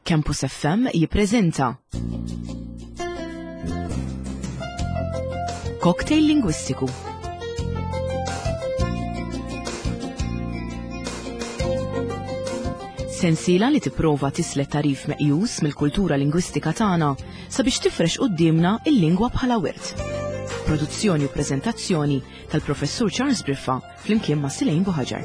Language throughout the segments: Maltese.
Campus FM jippreżenta Cocktail Lingwistiku. Sensiela li tipprova tislet tarif meqjus mill-kultura lingwistika tagħna sabiex tifrex qudiemna il-lingwa bħala wirt. Produzzjoni u preżentazzjoni tal-Professur Charles Briffa flimkien ma' Silejn Buħaġar.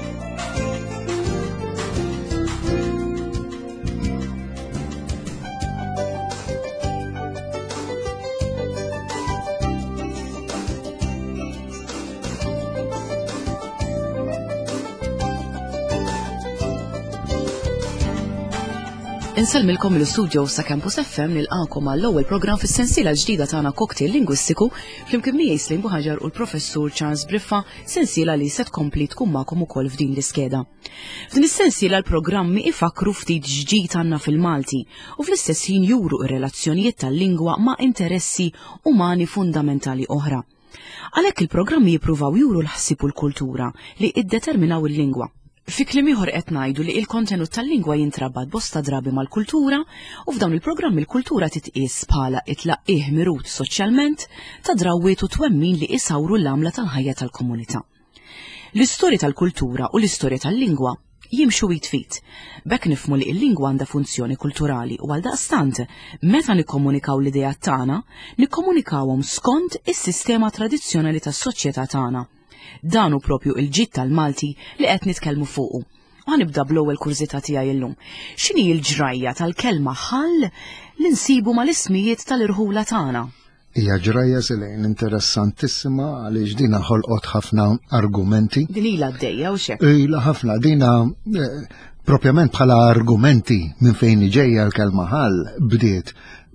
Inselmilkom l-studio sa Campus FM nilqakom għall-ewwel programm fis-sensiela ġdida tagħna Cocktail Lingwistiku flimkien miegħi Silejn Buħaġar u l-Professur Charles Briffa, sensiela li se tkompli tkun magħkom ukoll f'din l-iskeda. F'din is-sensiela l-programmi ifakru ftit ġdid għandna fil-Malti u fl-istess ħin juru r-relazzjonijiet tal-lingwa ma' interessi umani fundamentali oħra. Għalhekk il-programmi jippruvaw juru l-ħsieb u l-kultura li iddeterminaw il-lingwa. Fi kliem ieħor qed ngħidu li l-kontenut tal-lingwa jintrabad bosta drabi mal-kultura u f'dawn il-programmi l-kultura titqies bħala itlaqqih mirut soċjalment ta' drawwiet u twemmin li isawru l-għamla tal-ħajja tal-komunità. L-istorja tal-kultura u l-istorja tal-lingwa jimxu jitfit. Bekk nifmu li l-lingwa għandha funzjoni kulturali u għaldaqstant meta nikkomunikaw l-idejat tagħna, nikkomunikawhom skont is-sistema tradizzjonali tas-soċjetà tagħna. Dan hu propju il-ġid tal-Malti li qed nitkellmu fuqu. Ħanibda bl-ewwel kurżità tiegħi llum. X'inhi l-ġrajja tal-kelma ħall li nsibu mal-ismijiet tal-irħula tagħna? Hija ġrajja Silejn interessantissima għaliex dina ħolqot ħafna argumenti. Din ilha għaddejja u x'hekk? Ilha ħafna dina propjament bħala argumenti minn fejn ġejja l-kelma ħall bdiet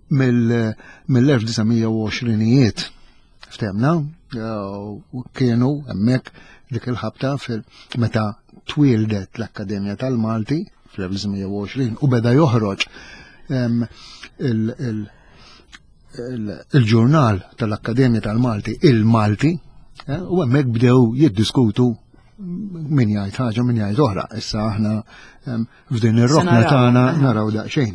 mill-1920ijiet. Ftemna, kienu hemmhekk dik il-ħabta meta twildet l-Akkademja tal-Malti fl-1920 u beda joħroġ il-ġurnal tal-Akkademja tal-Malti il-Malti u hemmhekk bdew jiddiskutu min jgħid ħaġa min jgħid oħra. Issa aħna f'din ir-rokna tagħna naraw daqsxejn.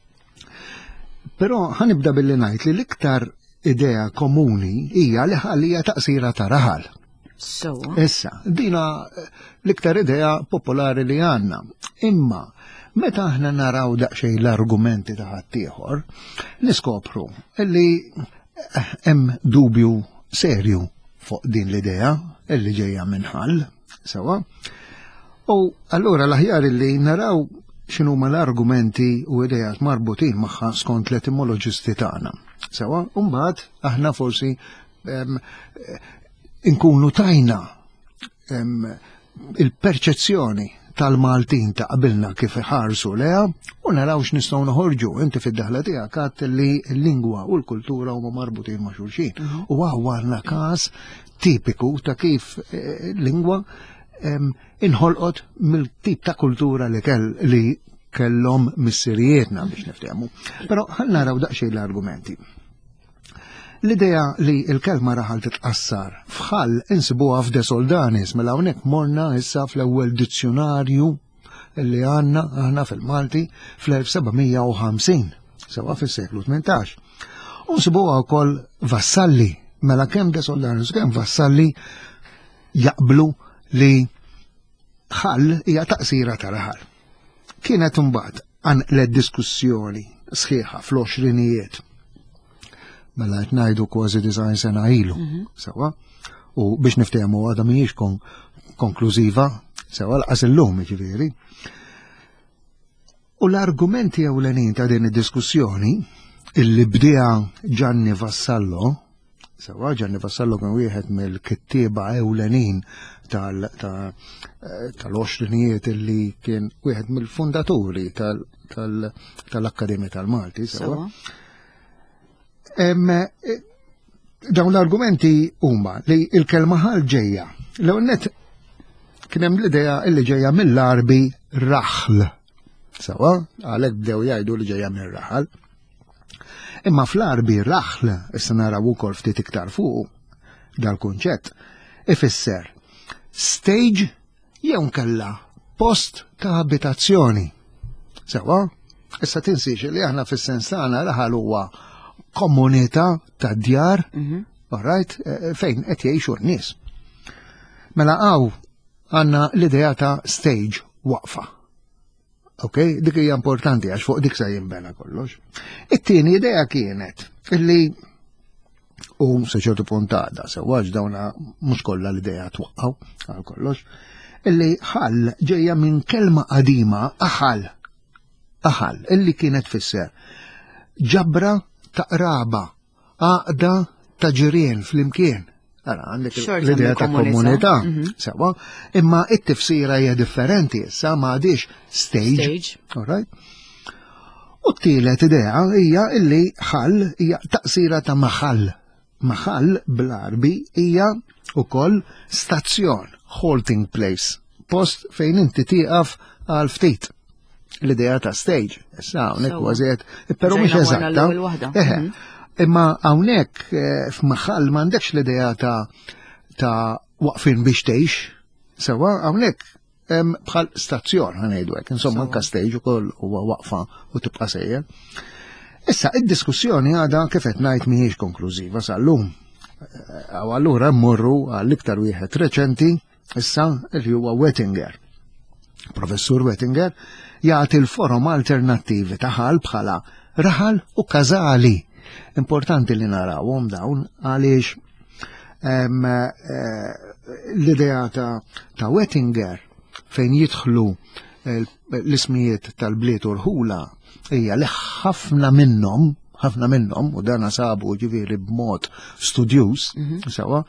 Però ħanibda billi ngħid li l-iktar idea komuni hija li ħallija taqsira ta' raħal. Issa, dina l-iktar idea popolari li għandna. Imma, meta aħna naraw daqsxejn l-argumenti ta' ħaddieħor, niskopru li hemm dubju serju fuq din l-idea li ġejja minn ħall, sewa. U allura l-aħjar li naraw x'inhuma l-argumenti u idejat marbutin magħha skont l-etimoloġisti tagħna. Sewa, mbagħad aħna forsi inkunu tajna il-perċezzjoni tal-Maltin ta' qabilna kif iħarsu leha u naraw x'nistgħu noħorġu. Inti fid-daħla tiegħek għadt li l-lingwa u l-kultura huma marbutin ma' xulxin. U għandna każ tipiku ta' kif lingwa inħolqot mill-tip ta' kultura li kellhom missirietna biex niftehmu. Però ħal naraw daqsxejn l-argumenti. L-idea li l-kelma raħal titqassar f'ħall insibuha f'de Soldanis mela hawnhekk morna issa fl-ewwel dizzjonarju li għandna aħna fil-Malti fl-1750, sewa fis-seklu 18. U nsibuha wkoll vassalli mela kemm de Soldanis kemm vassalli jaqblu li ħall hija taqsira ta' raħal. Kienet imbagħad għanqlet diskussjoni sħiħa fl-20ijiet. Mela qed ngħidu kważi design sena ilu, sewa, u biex niftehmu għadha mhijiex konklużiva, sewa laqas illum jiġifieri. U l-argumenti ewlenin ta' din id-diskussjoni illi bdiha Gianni Vassallo, sewa Gianni Vassallo kien wieħed mill-kittieba ewlenin tal-20ijiet illi kien wieħed mill-fundaturi tal-Akkademja tal-Malti, sewa. Dawn l-argumenti huma li l-kelma ħall ġejja. L-ewwel kien hemm l-idea li ġejja mill-Arbi raħl. Sewa, għalhekk bdew jgħidu li ġejja mir-raħal. Imma fl-Arbi raħl, issa naraw ukoll ftit iktar fuq dal-kunċett, ifisser stage jew nkella post ta' abitazzjoni. Sewa, Issa tinsix li aħna fis-sens tagħna raħal huwa komunità ta' djar, alright, fejn qed jgħixu n-nies. Mela għandna l-idea ta' stage waqfa. Ok, dik hija importanti għax fuq dik se jinbena kollox. It-tieni idea kienet illi se ċertu puntada sewwax dawna mhux kollha l-idea twaqqgħu għal kollox, illi ħall ġejja minn kelma qadima aħal illi kienet fisser ġabra ta' qraba, għaqda ta' ġirien fl-imkien. Ara, għandek l-idea ta' komunità, sewa, imma it-tifsira hija differenti, issa ma għadix stage. All right? U t-tielet idea hija illi ħall hija taqsira ta' maħall. Maħall bl-Arbi hija ukoll stazzjon, halting place, post fejn inti tieqaf għal ftit. L-idea ta' stage, issa hawnhekk kważiet, però mhux eżatta. Imma hawnhekk f'Maħall m'għandekx l-idea ta' waqfin biex tgħix, sewa hawnhekk bħal stazzjon ħanejdu hekk, insomma anke stage ukoll huwa waqfa u tibqa' sejjer. Issa id-diskussjoni għadha kif qed ngħid mhijiex konklużiva sal-lum. Aw allura mmorru għall-iktar wieħed reċenti issa li huwa Wettinger. Professur Wettinger jagħti l-forom alternattivi ta' ħall bħala raħal u każali. Importanti li narawhom dawn għaliex l-idea ta' Wettinger fejn jidħlu l-ismijiet tal-bliet u l-ħula hija li ħafna minnhom u dan sabu ġifieri b'mod studjus sewa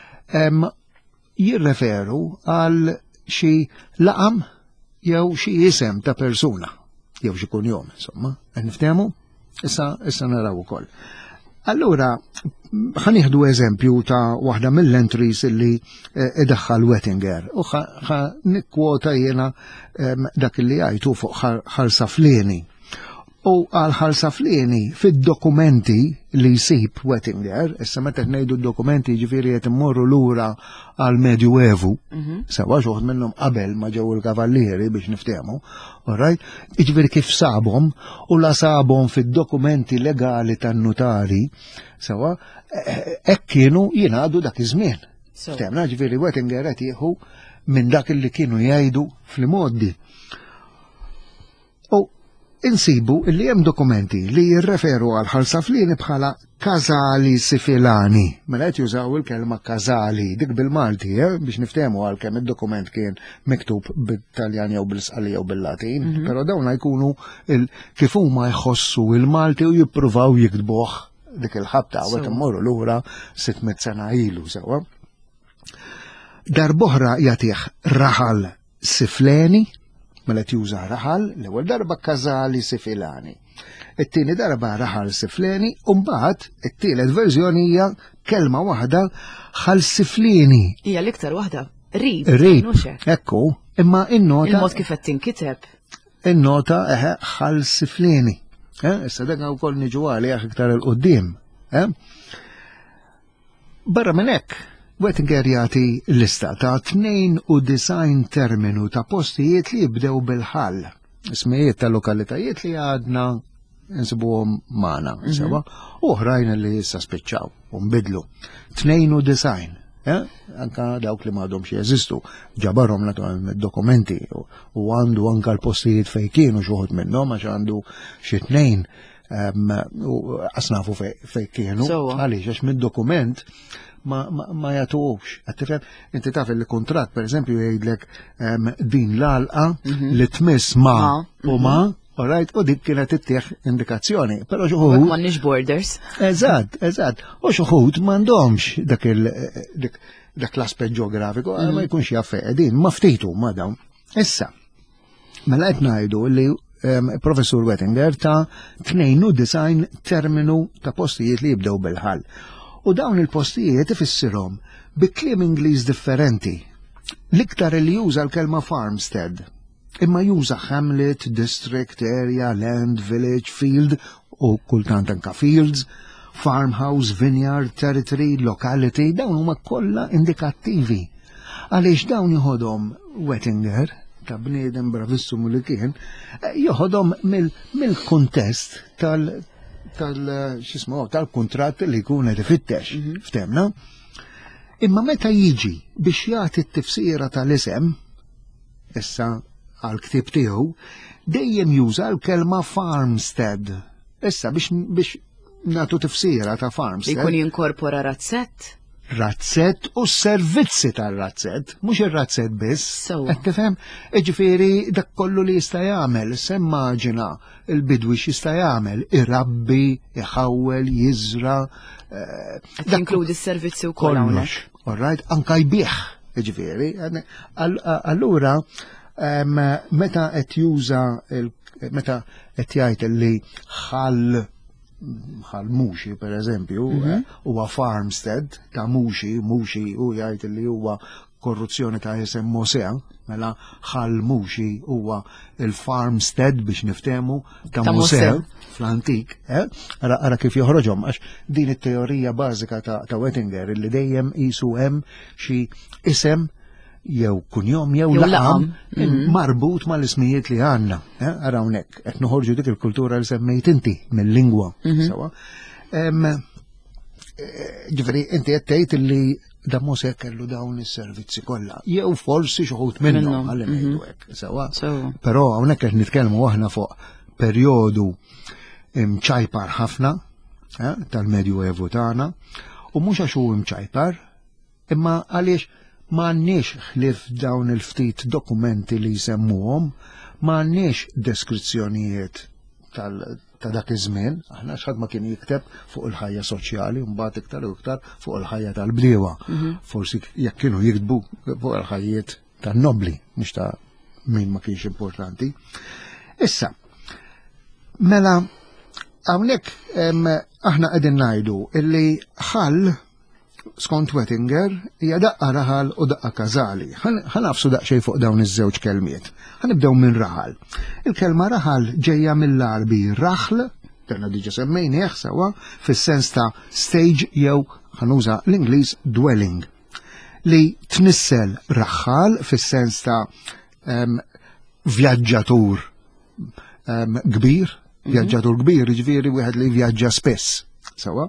jirreferu għal xi laqam jew xi isem ta' persuna jew xi kunjom, insomma, niftehmu? Issa naraw ukoll. Allura, ħanieħdu eżempju ta' waħda mill-entries illi idaħħal Wettinger u nikkwota jiena dak li għajtu fuq ħarsa Fleni. U għal ħarsa Fleni fid-dokumenti li jsib Wettinger, issa meta ngħidu d-dokumenti ġifieri qed immorru lura għal Medjuevu, sewa xoħd minnhom qabel ma ġew il-kavallieri biex niftehmu, alright, jiġifieri kif sabhom u la sabhom fid-dokumenti legali tan-notari, sewa, hekk kienu jingħadu dak iż-żmien. Ftemna ġifieri Wettinger qed jieħu minn dak li kienu jgħidu fl-modi. Insibu illi hemm dokumenti li jirreferu għal ħarsa Fleni bħala każali sifilani. Mela qed jużaw il-kelma każali dik bil-Malti, biex niftehmu għalkemm id-dokument kien miktub bil-Taljan jew bil-Sqali jew bil-Latin, però dawn jkunu kif huma jħossu il-Malti u jippruvaw jiktbuh dik il-ħabta u qed immorru lura 600 sena ilu sewa. Darb'oħra jagħtih raħal sifleni, mela juża raħal l-ewwel darba każali sifilani. It-tieni darba raħal sifleni u mbagħad it-tielet verżjoni hija kelma waħda ħal siflini. Hija l-iktar waħda rib. Ekku, imma in-nota il-mod kif qed tinkiteb. In-nota ħal siflini. Issa dak wkoll niġu għalih iktar il-qudiem. Barra minn hekk Wettinger jagħti lista ta' 92 terminu ta' postijiet li jibdew bil-ħall. Ismijiet ta' lokalitajiet li għadna nsibuhom magħna, sewa, oħrajn li issa spiċċaw u nbidlu. 92, anka dawk li m'għadhomx jeżistu, ġabarhom naturalment dokumenti u għandu anka l-postijiet fejn kienu xi wħud minnhom għax għandu xi tnejn asnafu fejn kienu, għaliex għax mid-dokument ma jagħtuhx. Inti taf il-kuntratt pereżempju jgħidlek din l-għalqa li tmiss ma u ma, alright, u dik kienet ittieħ indikazzjoni. Però xi wħud m'għandniex borders. Eżatt. U xi wħud m'għandhomx dak l-aspett ġeografiku, ma jkunx jaf qegħdin, ma ftitu ma dawn. Issa, mela qed ngħidu li Professur Wettinger ta' 92 terminu ta' postijiet li jibdew bil-ħall. U dawn il-postijiet ifissirhom bi kliem Ingliż differenti. L-iktar li juża l-kelma farmstead, imma juża hamlet, district, area, land, village, field u kultant anka fields, farmhouse, vineyard, territory, locality, dawn huma kollha indikattivi. Għaliex dawn jħodhom Wettinger ta' bniedem bravissum li kien, joħodhom mill-kuntest tal-kuntratt li jkun qed ifittex, ftemna. Imma meta jiġi biex jagħti t-tifsira tal-isem, issa għal-ktieb tiegħu, dejjem juża l-kelma farmstead. Issa biex nagħtu tifsira ta' farmstead. Ikun jinkorpora razzett? Razzett u s-servizzi tal-razzett, mhux ir-razzett biss. Qed tifhem? Ġifieri dak kollu li jista' jagħmel, semmaġina il-bidwi x'jista' jagħmel, irabbi, iħawwel, jiżra. Tinkludi s-servizzi wkoll hawnhekk. Alright, anka jbieħ, ġifieri. Allura meta qed juża meta qed jgħid li bħal Muxi per eżempju, huwa farmstead ta' Muxi u jgħid li huwa korruzzjoni ta' isem Mosea, mela ħal Muxi huwa il-farmstead biex niftehmu ta' Mosea fl-antik, ara kif joħroġhom għax din it-teorija bażika ta' Wettinger li dejjem qisu hemm xi isem jew kunjom jew laqam marbut mal-ismijiet li għandna. Ara hawnhekk qed noħorġu dik il-kultura li semmejt inti mill-lingwa. Ġifieri inti qed tgħid li da Mosè kellu dawn is-servizzi kollha. Jew forsi xi wħud minnhom ħalli ngħidu hekk. Sewa. Però hawnhekk qed nitkellmu aħna fuq perjodu mċajpar ħafna tal-Medju Evu tagħna u mhux għax hu mċajpar, imma għaliex m'għandniex ħlief dawn il-ftit dokumenti li jsemmuhom, m'għandniex deskrizzjonijiet ta' dak iż-żmien, aħna x'ħadd ma kien jikteb fuq il-ħajja soċjali, mbagħad iktar u iktar fuq il-ħajja tal-bdiewa. Forsi jekk kienu jiktbu fuq il-ħajjiet tan-nobli, mhux ta' min ma kienx importanti. Issa, mela hawnhekk aħna qegħdin ngħidu illi ħall skont Wettinger hija daqqa raħal u daqqa każali. Ħanafsu daqsxejn fuq dawn iż-żewġ kelmiet. Ħanibdew minn raħal. Il-kelma raħal ġejja mill-Arbi raħl, tagħna diġà semmejnieh sewwa, fis-sens ta' stage jew ħanuża l-Ingliż dwelling. Li tnissel raħħal fis-sens ta' vjaġġatur kbir, jiġifieri wieħed li vjaġġa spess. Sewwa.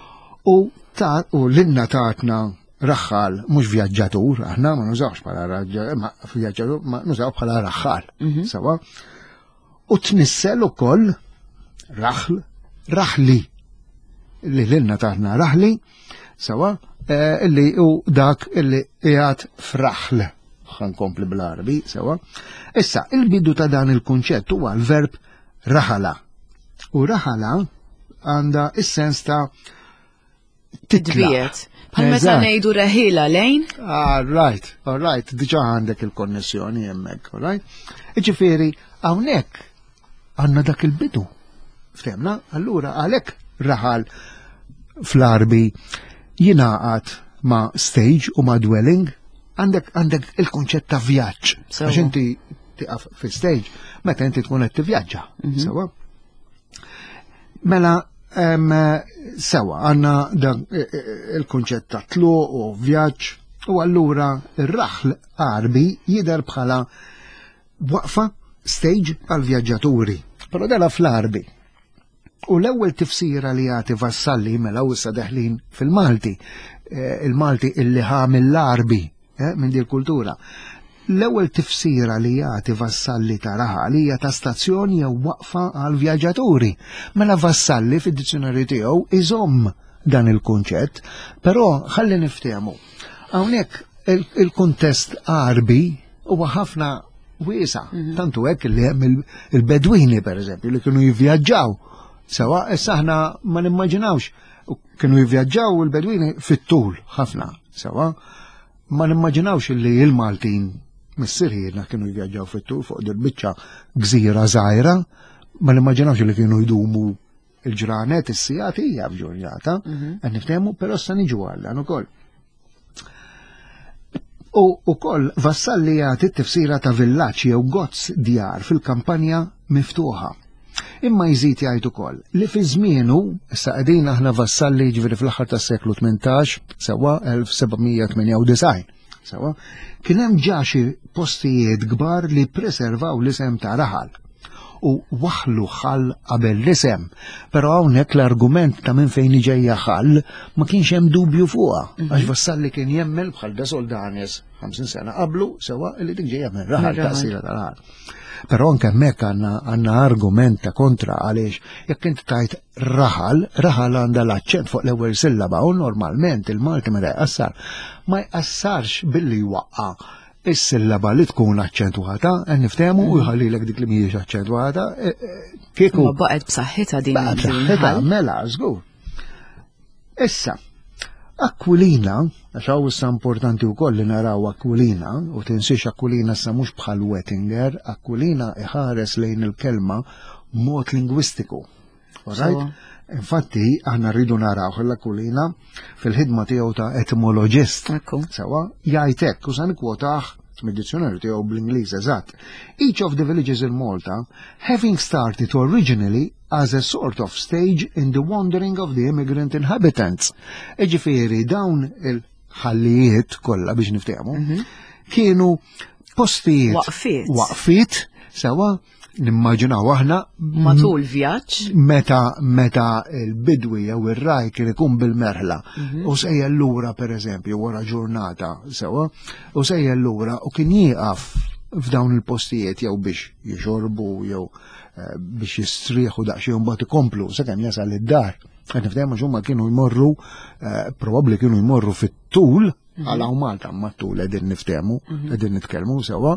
U l-inna tatna raħħal, mhux vjaġġatur, aħna ma nużawx bħala vjaġġatur, ma nużaw bħala raħħal. Sawa? U tnissel ukoll raħl, raħli. L-inna tatna raħli, sawa? Illi u dak illi qiegħed f'raħl. Ħankompli bl-Arbi, sawa? Issa, il-bidu ta' dan il-kunċett huwa l-verb raħala. U raħala għandha is-sens ta' titbiet. Bħal meta ngħidu raħila lejn? All right, diġà għandek il-konnessjoni hemmhekk, all right? Ġifieri hawnhekk għandna dak il-bidu. Fehmna? Allura għalhekk raħal fl-Arbi jingħaqad ma' stage u ma' dwelling, għandek il-kunċett ta' vjaġġ. Għax inti tiqaf fi stage meta inti tkun qed tivvjaġġa. Sewa? Mela sewa, għanna dan il-kunċett ta' tluq u vjaġġ u allura ir-raħl Arbi jidher bħala waqfa stage għal vjaġġaturi. Però dela fl-Arbi. U l-ewwel tifsira li jagħti vassalli mela issa deħlin fil-Malti, il-Malti illi ħamil l-Arbi minn din il-kultura. L-ewwel tifsira li jagħti vassalli ta' raħal hija ta' stazzjoni jew waqfa għal vjaġġaturi. Mela vassalli fid-dizzjonarju tiegħu iżomm dan il-kunċett, però ħalli niftehmu. Hawnhekk il-kuntest Arbi huwa ħafna wiesa, tantu hekk li hemm il-Bedwini pereżempju li kienu jivvjaġġaw. Sewa, issa aħna ma nimmaġinawx kienu jivvjaġġaw il-Bedwini fit-tul ħafna. Sewa, ma nimmaġinawx li il-Maltin mis-Sirjina kienu jivvjaġġaw fit-tul fuq dil-biċċa gżira żgħira, ma nimmaġinawx li kienu jdumu il-ġranet is-sigħat hija f'ġurnata, qed niftehmu, però issa niġu għallan ukoll. U ukoll vassalli jagħti t-tifsira ta' villaġġ jew gozz djar fil-kampanja miftuħa. Imma jżid jgħid ukoll li fi żmienu issa qegħdin aħna vassalli ġifieri fl-aħħar tas-seklu 18 sewwa 1798. Sewa, kien hemm ġaxi postijiet kbar li preservaw l-isem ta' Raħal u waħlu ħall qabel l-isem. Però hawnhekk l-argument ta' minn fejn ġejja ħall ma kienx hemm dubju fuqha, għax Vassalli kien jemmel bħal da Soldanes 50 sena qablu sewa li dik ġejja minn Raħal ta' sira ta' Raħal. Però anke hemmhekk għandna argument ta' kontra għaliex jekk inti tajt Raħal għandha l-aċċent fuq l-ewwel sillaba u normalment il-Malti meta jqassar ma jqassarx billi waqqa' is-sillaba li tkun aċċentwata, niftehmu u jħallilek dik li mhijiex aċċentwata, kieku Ma baqgħet b'saħħitha din b'saħħitha mela żgur. Issa, Aquilina, għax hawn issa importanti wkoll li naraw Aquilina, u tinsiex Aquilina issa mhux bħal Wettinger, Aquilina iħares lejn il-kelma mod lingwistiku. Alright? Infatti, aħna rridu naraw l-Aquilina fil-ħidma tiegħu ta' etimologist. Sewa, jgħid hekk u se nikkwotah mid-dizzjonarju tiegħu bl-Ingliż eżatt. Each of the villages in Malta, having started originally as a sort of stage in the wandering of the immigrant inhabitants. Ġifieri dawn il-ħallijiet kollha biex niftehmu kienu postijiet waqfiet sewa nimmaġinaw aħna matul vjaġġ meta il-bidwi jew ir-raj kien ikun bil-merħla u sejja lura pereżempju wara ġurnata sewa u sejja lura u kien jieqaf f'dawn il-postijiet jew biex jixorbu jew biex jistrieħu daqsxejn mbagħad ikomplu sakemm jasal id-dar. Qed niftehmu x'huma kienu jmorru probabbli kienu jmorru fit-tul għalaw Malta ma tul qegħdin niftehmu, qegħdin nitkellmu sewa,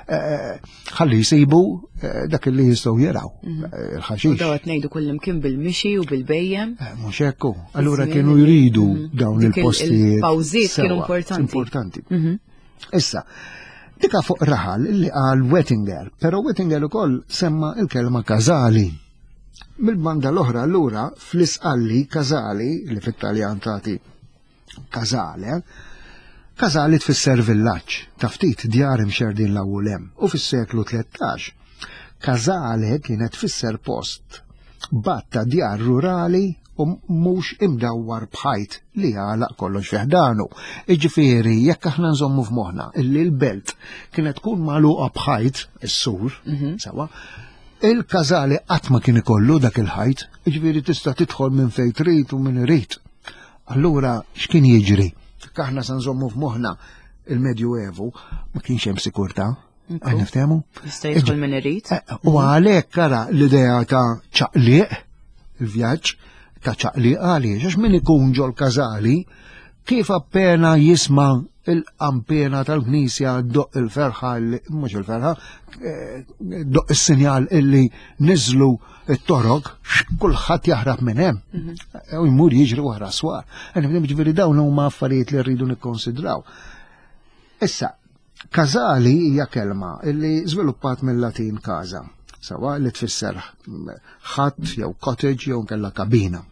ħalli jsibu dak li jistgħu jaraw. Il-ħaxix. Dawt ngħidu kullimkien bil-mixi u bil-bejjem. Mhux hekk. Allura kienu jridu dawn il-postijiet. Il-pawżiet kienu importanti. Issa, dika fuq Raħal illi qal Wettinger, però Wettinger ukoll semma il-kelma Kazali. Mill-banda l-oħra allura fl-isqalli Kazali li fit-Taljan tagħti Kazale, Kazali tfisser villaġġ ta' ftit djar imxerdin l-ewwel hemm u fis-seklu 13 Kazale kienet tfisser post batta djar rurali u mhux imdawwar bħajt li jagħlaq kollox fiħdanu. Jiġifieri jekk aħna nżommu f'moħħna illi l-belt kienet tkun magħluqa bħajt is-sur sewa, il-Kazali qatt ma kien ikollu dak il-ħajt, jiġifieri tista' tidħol minn fejn trid u minn irid. Allura x'kien jiġri? Aħna se nżommu f'moħħna il-Medju Evu ma kienx hemm sikurtà. Niftehmu? Jista' jidħol minn irid. U għalhekk ara l-idea ta' ċaqliq, il-vjaġġ ta' ċaqliq għaliex għax min ikun ġol Kazali kif appena jisma' il-qampena tal-Knisja doq il-ferħa mhux il-ferħa doq is-sinjal illi niżlu it-torok kulħadd jaħrab minn hemm u jmur jiġri wara swar. Ġifieri dawn huma affarijiet li rridu nikkonsidraw. Issa, Kazali hija kelma illi żviluppat mill-Latin kaza, sawa li tfisser ħadd jew cottage jew kellha kabina.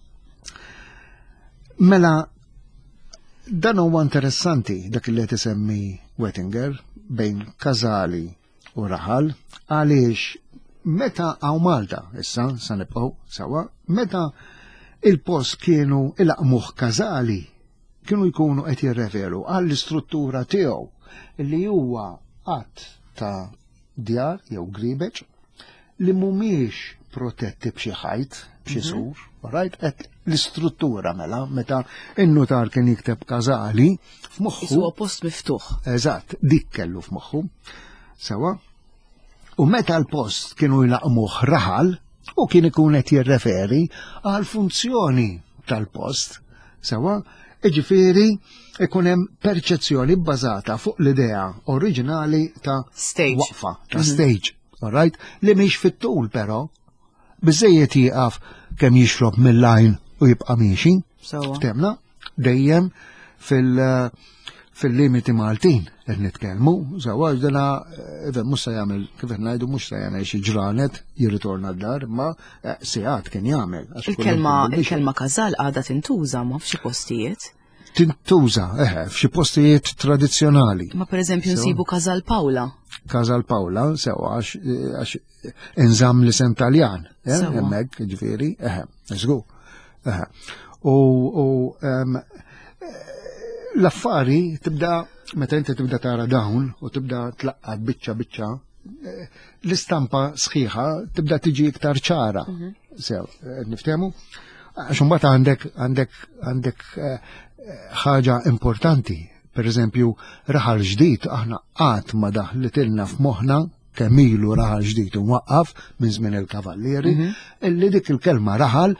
Mela dan huwa interessanti dak li qed isemmi Wettinger bejn Kazali u Raħal għaliex meta hawn Malta issa se nibqgħu sewa, meta il-post kienu ilaqmuh Kazali kienu jkunu qed jirreferu għall-istruttura tiegħu li huwa qatt ta' djar jew gribeġ li mhumiex protetti b'xi ħajt, b'xi sur, right? L-istruttura mela, meta in-notar kien jikteb Kazali f'moħħu. Huwa post miftuħ. Eżatt, dik kellu f'moħħu. Sewa. U meta l-post kienu jlaqmuh Raħal u kien ikun qed jirreferi għal funzjoni tal-post. Sewa, ġifieri ikun hemm perċezzjoni bbażata fuq l-idea oriġinali ta' waqfa, ta' stage. All right? Li mhix fit-tul però biżejjed jieqaf kemm jixrob mill-lajn u jibqa' miexi. Ftemna dejjem fil-limiti Maltin qed nitkellmu, żewwaġ dana mhux se jagħmel kif qed ngħidu mhux se jagħmel xi ġranet jirritorna d-dar, ma sigħat kien jagħmel. Il-kelma Kazal għadha tintuża ma f'xi postijiet. Tintuża, f'xi postijiet tradizzjonali. Ma pereżempju nsibu Kazal Pawla. Kazal Pawla, sewa għax inżamm l-isem Taljan, hemmhekk ġifieri, żgur. U l-affari tibda meta inti tibda tara dawn u tibda tlaqqad biċċa l-istampa sħiħa tibda tiġi iktar ċara. Sew, niftehmu? Għax imbagħad għandek ħaġa importanti. Pereżempju, raħal ġdid aħna qatt ma daħlitilna f'moħħna kemm ilu raħal ġdid inwaqqaf minn żmien il-kavallieri illi dik il-kelma raħal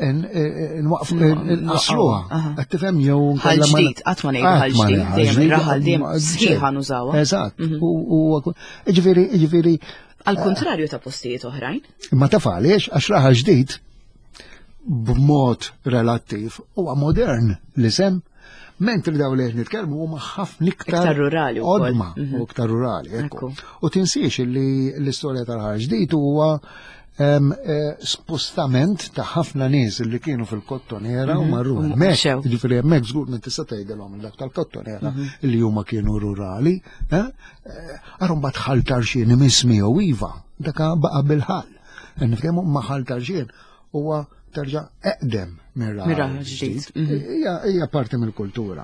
nqasruha. Qed tifhem jew ħal ġdid qatt ma ngħidu ħal ġdid dejjem raħal dejjem sħiħa nużawha. Eżatt. Jiġifieri għall-kuntrarju ta' postijiet oħrajn. Ma taf għaliex għax raħal ġdid b'mod relattiv huwa modern l-isem. Mentri daw li nitkellmu huma ħafna iktar rurali qodma u iktar rurali. U tinsiex li l-istorja tal-ħar ġdid huwa spostament ta' ħafna nies li kienu fil-kottonera u marru hemmhekk. Jiġifieri hemmhekk żgur minn tista' tgħidilhom dak tal-kottonera li huma kienu rurali. Għarhom bad ħaltarxien imismi u iva, dak baqa' bil-ħall. Nitkellmu ma' ħaltarxien huwa terġa' eqdem minn raħal ġdid. Hija parti mill-kultura.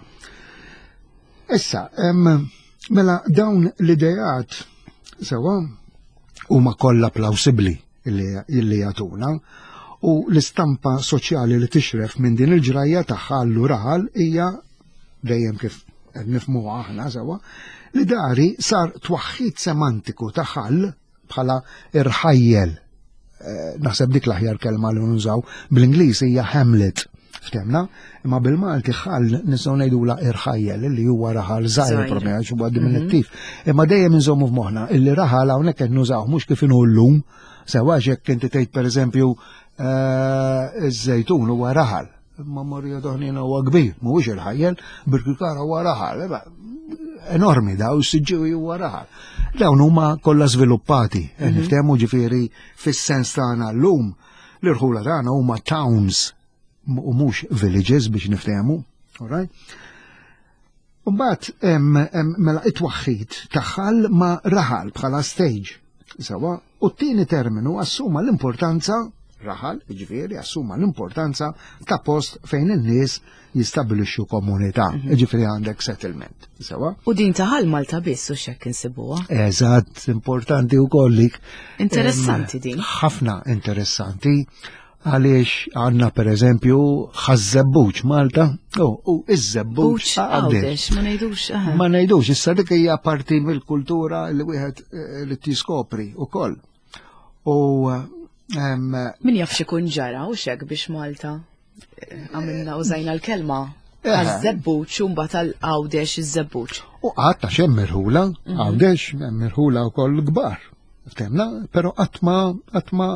Issa, mela dawn l-idejat sewa huma kollha plawsibbli illi jagħtuna u l-istampa soċjali li tixref minn din il-ġrajja tagħha raħal hija dejjem kif nifhmuha aħna sewa li dari sar twaħħid semantiku ta' ħall bħala irħajjel. Naħseb dik l-aħjar kelma li nużaw bl-Ingliż hija Hamlet, ftemna, imma bil-Malti ħall nistgħu ngħidula irħajjel li huwa raħal żgħir propja għax huwa diminuttiv. Imma dejjem inżommu f'moħħna illi raħal hawnhekk qed nużaw mhux kif inhu llum, sewa jekk inti tgħid pereżempju iż-żejtun huwa raħal, imma Morija Doħnina huwa kbir, mhuwiex irħajjel, Birkikara huwa raħal, enormi daw s-siġġewi huwa raħal. Dawn huma kollha żviluppati, niftehmu ġifieri fis-sens tagħna llum l-irħula tagħna huma towns u mhux villages biex niftehmu, alright? Mbagħad mela it-twaħħid taħħal ma' raħal bħala stage, sewa, u t-tieni terminu assuma l-importanza raħal, ġifieri assuma l-importanza ta' post fejn in-nies jistabbilixxu komunità, ġifieri għandek settlement. Sewa? U din taħal Malta biss u x'hekk insibuha. Eżatt, importanti wkoll. Interessanti din. Ħafna interessanti għaliex għandna pereżempju ħaż-żebbuġ Malta, u iż-żebbuġ għawdex, ma ngħidux. Ma ngħidux, issa dik hija parti mill-kultura li wieħed li tiskopri wkoll. U min jaf xikun ġara u xek biex Malta għamilna użajna l-kelma għaż-żebbuġ u mbagħad tal-għawdex iż-żebbuġ. U għatta xem mirħula, għawdex mirħula wkoll kbar. Ftemna, però qatt ma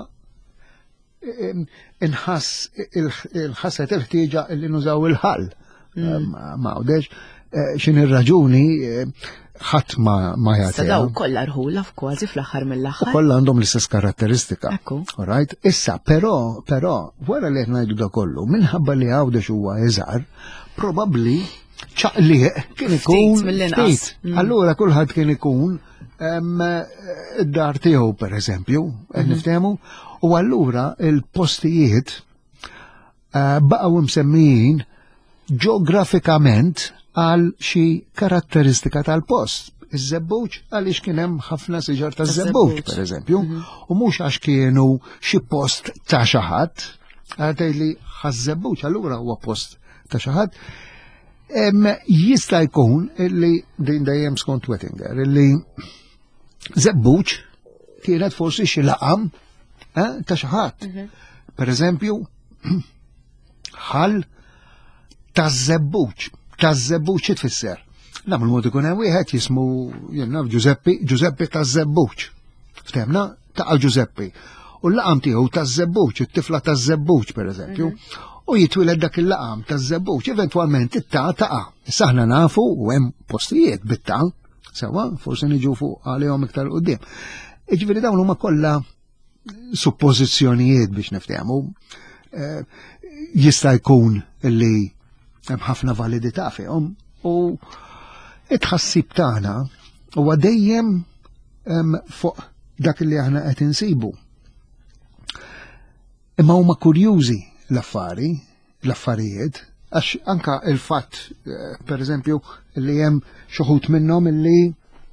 inħass il-ħasset il-ħtieġa li nużaw il-ħall. Ma għawdex x'in ir-raġuni ħadd ma jagħti. Sadaw kollha rħula kważi fl-aħħar mill-aħħar. Kollha għandhom l-istess karatteristika. Alright? Issa, però wara li qed ngħidu da kollu, minħabba li għawdex huwa iżgħar, probabbli ċaqliq kien ikun ftit. Allura kulħadd kien ikun id-dar tiegħu pereżempju, qed niftehmu, u allura il-postijiet baqgħu msemmijin ġeografikament għal xi karatteristika tal-post. Iż-żebbuġ għaliex kien hemm ħafna siġar ta' żebbuġ pereżempju, u mhux għax kienu xi post ta' xi ħadd, għadej li ħaż-żebbuġ allura huwa post ta' xi ħadd. Jista' jkun illi din dejjem skont Wettinger illi żebbuġ kienet forsi xi laqam ta' xi ħadd. Pereżempju ħall taż-żebbuġ. Taż-żebbuġ tfisser. Nagħmlu mod ikun hemm wieħed jismu Giuseppe taż-żebbuġ. Ftemna taqa' Giuseppe. U l-laqam tiegħu taż-żebbuġ, it-tifla taż-żebbuġ pereżempju, u jitwiled dak il-laqam taż-żebbuġ, eventwalment it-taqa'. Issa aħna nafu u hemm postijiet bit-ta' sewa, forsi niġu fuq għalihom iktar quddiem. Jiġifieri dawn huma kollha suppożizzjonijiet biex niftehmu. Jista' jkun illi hemm ħafna validità fihom u it-tħassib tagħna huwa dejjem fuq dak li aħna qed insibu. Imma huma kurjużi l-affarijiet Għax anka il-fatt, per eżempju, li hemm xoħut minnhom illi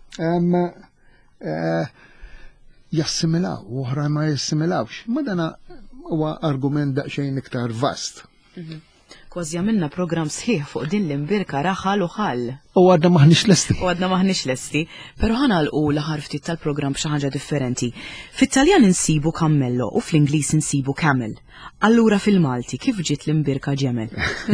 jassimilaw, u oħra ma jassimilawx. Madana huwa argument daqsxejn iktar vast. Kważi għamilna program sħiħ fuq din l-imbirka raħal u ħall. U għadna maħnix lesti. Pero ħanalqu l-aħħar ftit tal-program xi ħaġa differenti. Fit-Taljan insibu kammello u fl-Ingliż insibu camel. Allura fil-Malti kif ġiet l-imbirka ġemel?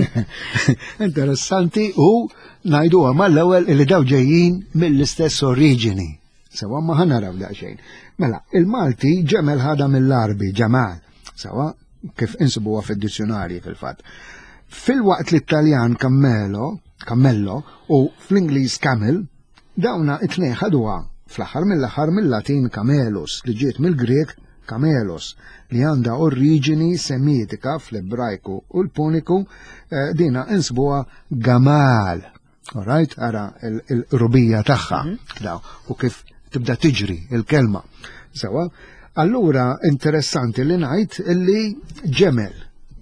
Interessanti u ngħidu mal-ewwel li daw ġejjin mill-istess oriġini. Sewa ma ħanaraw daqsxejn. Mela, il-Malti ġemel ħada mill-Arbi, ġemal. Sewa kif insibuha fid-dizzjonarji fil-fatt. Fil-waqt l-Italjan cammello u fl-Ingliż camel, dawna it-tnejn ħaduha fl-aħħar mill-aħħar mill-Latin camelus li ġiet mill-Grek camelos li għandha oriġini semitika fl-Ebrajku u l-Puniku dina insibuha gamal. Alright, ara il-rubija tagħha daw u kif tibda tiġri il-kelma. Sewa, allura interessanti li ngħid illi ġemel,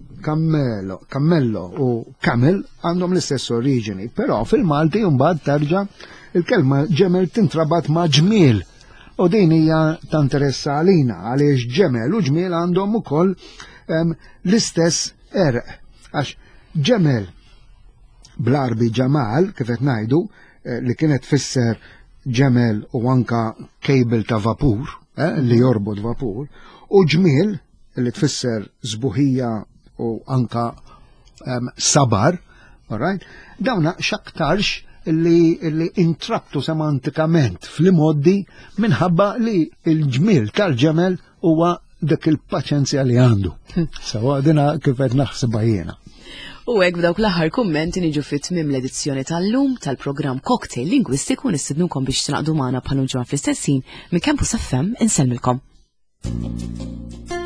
cammello u camel għandhom l-istess oriġini, però fil-Malti mbagħad tarġa' il-kelma ġemel tintrabat ma' ġmiel. U din hija ta' interess għalina għaliex ġemel u ġmiel għandhom ukoll l-istess erq. Għax ġemel bl-Arbi ġamal kif qed ngħidu li kienet tfisser ġemel u anka kejbel ta' vapur li jorbot vapur u ġmiel li tfisser żbuħija u anka sabar, alright? Dawna xaktarx li intrabtu semantikament fl-modi minħabba li il-ġmil tal-ġemel huwa dak il-paċenzja li għandu. Sawa dina kif qed naħsibha jiena. U hekk b'dawk l-aħħar kummenti niġu fit-tmiem l-edizzjoni tal-lum tal-programm Cocktail Lingwistiku nistidnukom biex tinaqdu magħna bħal ġimgħa fl-istess ħin minn Campus FM insellmilkom.